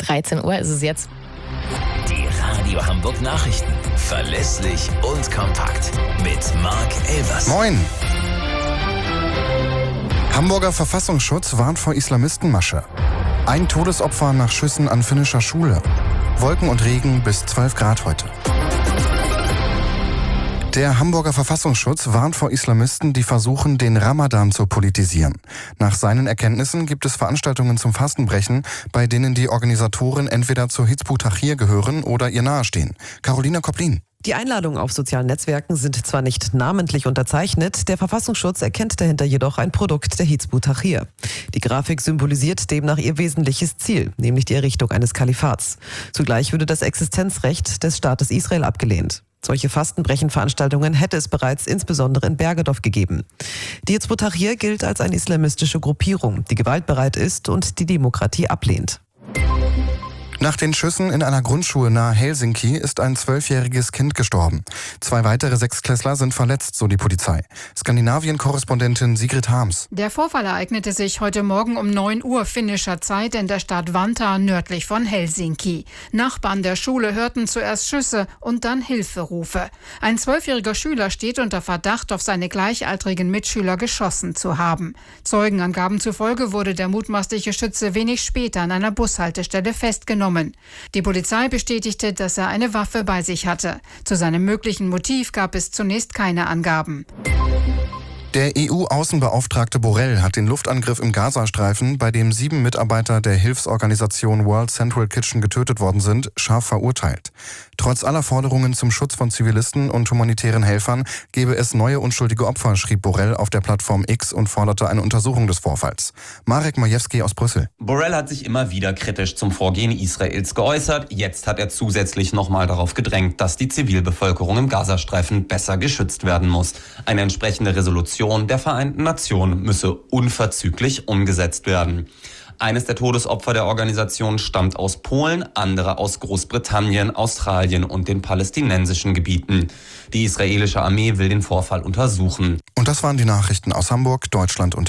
13 Uhr ist es jetzt. Die Radio Hamburg Nachrichten. Verlässlich und kompakt. Mit Marc Elvers. Moin! Hamburger Verfassungsschutz warnt vor Islamistenmasche. Ein Todesopfer nach Schüssen an finnischer Schule. Wolken und Regen bis 12 Grad heute. Der Hamburger Verfassungsschutz warnt vor Islamisten, die versuchen, den Ramadan zu politisieren. Nach seinen Erkenntnissen gibt es Veranstaltungen zum Fastenbrechen, bei denen die Organisatoren entweder zur Hizb ut-Tahrir gehören oder ihr nahestehen. Carolina Koplin. Die Einladungen auf sozialen Netzwerken sind zwar nicht namentlich unterzeichnet, der Verfassungsschutz erkennt dahinter jedoch ein Produkt der Hizb ut-Tahrir. Die Grafik symbolisiert demnach ihr wesentliches Ziel, nämlich die Errichtung eines Kalifats. Zugleich würde das Existenzrecht des Staates Israel abgelehnt. Solche Fastenbrechen-Veranstaltungen hätte es bereits insbesondere in Bergedorf gegeben. Die Hizb ut-Tahrir gilt als eine islamistische Gruppierung, die gewaltbereit ist und die Demokratie ablehnt. Nach den Schüssen in einer Grundschule nahe Helsinki ist ein 12-jähriges Kind gestorben. 2 weitere Sechstklässler sind verletzt, so die Polizei. Skandinavien-Korrespondentin Sigrid Harms. Der Vorfall ereignete sich heute Morgen um 9 Uhr finnischer Zeit in der Stadt Vantaa nördlich von Helsinki. Nachbarn der Schule hörten zuerst Schüsse und dann Hilferufe. Ein 12-jähriger Schüler steht unter Verdacht, auf seine gleichaltrigen Mitschüler geschossen zu haben. Zeugenangaben zufolge wurde der mutmaßliche Schütze wenig später an einer Bushaltestelle festgenommen. Die Polizei bestätigte, dass er eine Waffe bei sich hatte. Zu seinem möglichen Motiv gab es zunächst keine Angaben. Der EU-Außenbeauftragte Borrell hat den Luftangriff im Gazastreifen, bei dem 7 Mitarbeiter der Hilfsorganisation World Central Kitchen getötet worden sind, scharf verurteilt. Trotz aller Forderungen zum Schutz von Zivilisten und humanitären Helfern gebe es neue unschuldige Opfer, schrieb Borrell auf der Plattform X und forderte eine Untersuchung des Vorfalls. Marek Majewski aus Brüssel. Borrell hat sich immer wieder kritisch zum Vorgehen Israels geäußert. Jetzt hat er zusätzlich nochmal darauf gedrängt, dass die Zivilbevölkerung im Gazastreifen besser geschützt werden muss. Eine entsprechende Resolution der Vereinten Nationen müsse unverzüglich umgesetzt werden. Eines der Todesopfer der Organisation stammt aus Polen, andere aus Großbritannien, Australien und den palästinensischen Gebieten. Die israelische Armee will den Vorfall untersuchen. Und das waren die Nachrichten aus Hamburg, Deutschland und